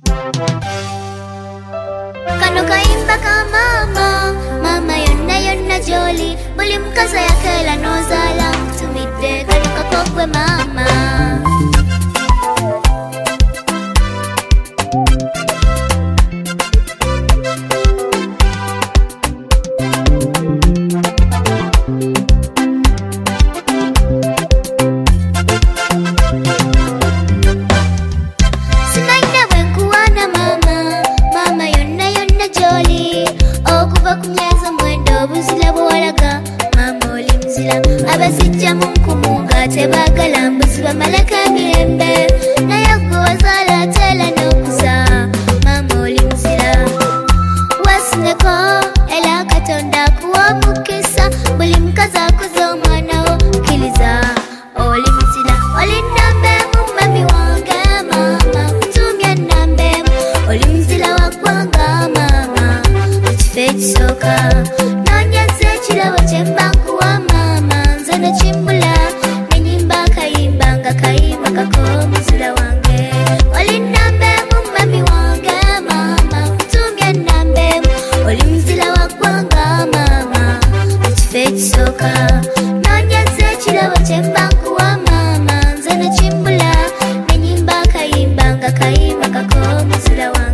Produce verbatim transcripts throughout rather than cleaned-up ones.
Kano kaimba ka mama, mama yonna yonna joli, buli mukazi ayakela n'ozaala nkutumidde kano kakogwe mama. Kumyaza mwendo obuzila bwalaga mama oli muzila abasijja mu nkumunga tebagala mbuzi bamalako emirembe naye gwe wazaala atela n'okuza mama oli muzila wasineko era katonda akuwa omukisa buli mukazi akuza omwana wo kkiriza oli muzila oli nnambeemu mami wange mama kutumya nnambeemu oli muzila wa ggwanga mama ekisooka nonyeza ekirabo kyemba nkuwa mama nze nekimbula nenyimba akayimba nga kayimba kak'omuzira wange oli nnambeemu mami wange mama kutumya nnambeemu oli muzira wa ggwanga mama ekifo ekisooka nonyeza ekirabo kyemba nkuwa mama nze nekimbula nenyimba akayimba nga kayimba kak'omuzira wange.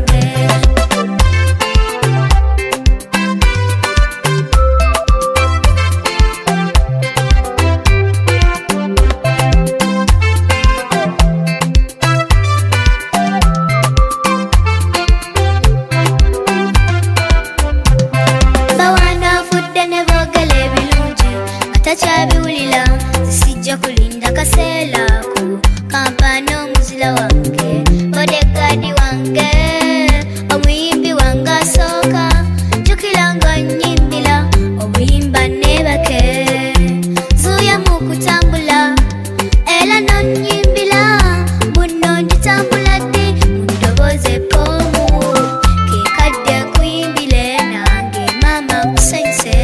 Tachabiwulila sijja kulinda kaseera ko kampana omuzira wange bodegaadi wange omuyimbi wange asooka jjukira nga nnyimbira omuyimba neebake zuuya mu kutambula era nonnyimbira bunno nditambula ddi mu ddoboozi eppoomu keekadde nkuyimbire nange maama nkusanyuse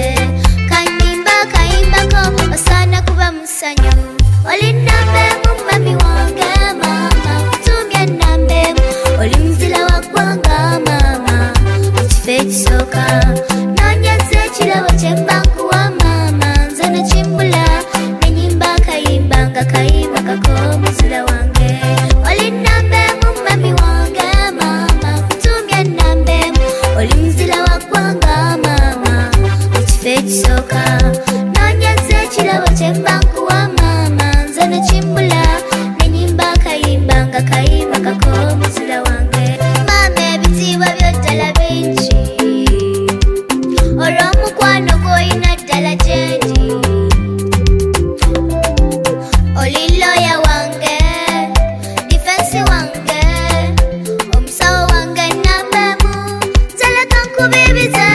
osana kuba musanyu oli nnambeemu mami wange mama kutumya nnambeemu oli muzira wa ggwanga mama ekifo ekisooka nonyeza ekirabo kyemba nkuwa mama nze nekimbula nenyimba akayimba nga kayimba kak'omuzira wange oli nnambeemu mami wange mama kutumya nnambeemu oli muzira wa ggwanga mama ekifo ekisooka ekirabo kyemba nkuwa mama nze nekimbula nenyimba akayimba nga kayimba kak'omuzira wange mama ebitiibwa byoddala bingi olw'omukwano gw'olina ddala gyendi oli looya wange difensi wange omusawo wange nnambeemu nze leka nkubiibize.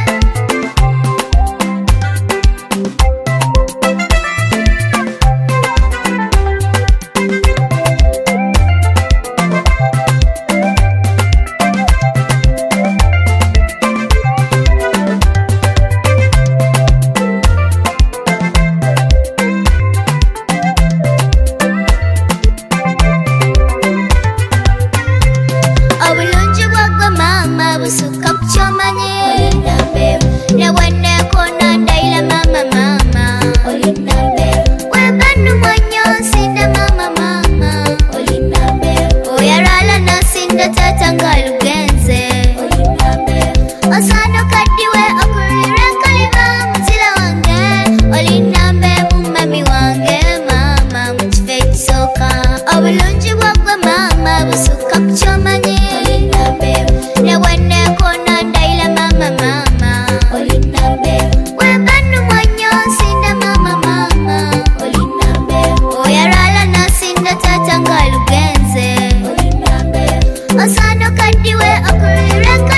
Obulungi bwagwe mama busukka ku kyomanyi oli nnambeemu ne bwenneekona ndayira mama mama oli nnambeemu weba nnumwa nnyo nsinde mama mama oli nnambeemu oyalwala n'asinde taata ng'alugenze oli nnambeemu osaana okaddiwe okululirwa enkaliba muzira wange oli nnambeemu mami wange mama mu kifo ekisooka obulungi bwagwe mama busukka ku kyomanyi ne bwenneekona ndayira mama mama oli nnambeemu weba nnumwa nnyo nsinde mama mama oli nnambeemu oyalwala n'asinde taata ng'alugenze oli nnambeemu osaana okaddiwe okululirwa